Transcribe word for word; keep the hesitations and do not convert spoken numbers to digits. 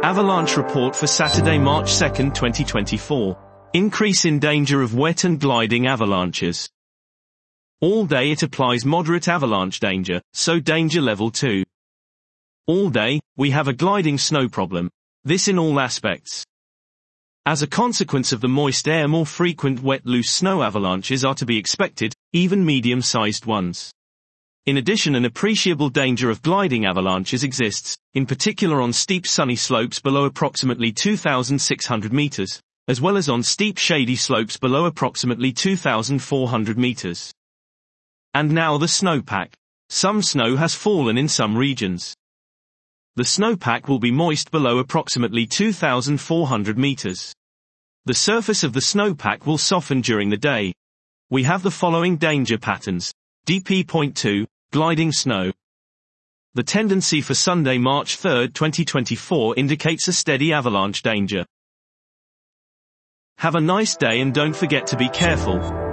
Avalanche report for Saturday, March second, twenty twenty-four. Increase in danger of wet and gliding avalanches. All day it applies moderate avalanche danger, so danger level two. All day, we have a gliding snow problem. This in all aspects. As a consequence of the moist air, more frequent wet loose snow avalanches are to be expected, even medium-sized ones. In addition, an appreciable danger of gliding avalanches exists, in particular on steep sunny slopes below approximately two thousand six hundred meters, as well as on steep shady slopes below approximately two thousand four hundred meters. And now the snowpack. Some snow has fallen in some regions. The snowpack will be moist below approximately two thousand four hundred meters. The surface of the snowpack will soften during the day. We have the following danger patterns. D P point two, gliding snow. The tendency for Sunday, March third, twenty twenty-four indicates a steady avalanche danger. Have a nice day and don't forget to be careful.